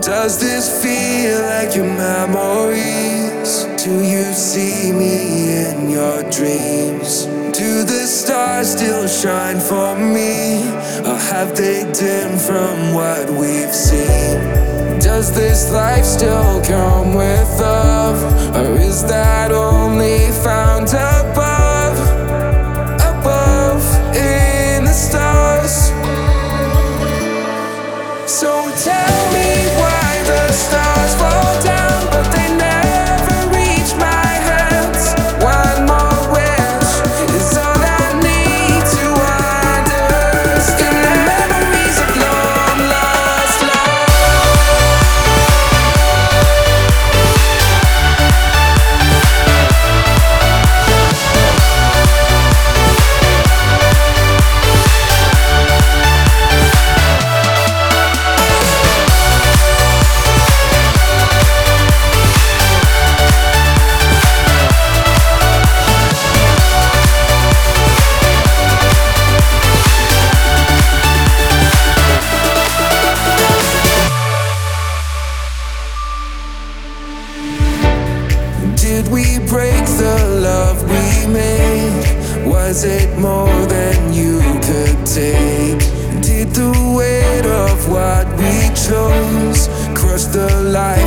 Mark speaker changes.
Speaker 1: Does this feel like your memories? Do you see me in your dreams? Do the stars still shine for me? Or have they dimmed from what we've seen? Does this life still come with love? Or is that only found above? Above in the stars. So tell me why the stars fall down, but they never reach my hands. One more wish is all I need to understand the memories of long lost love. Did we break the love we made? Was it more than you could take? Did the weight of what we chose crush the light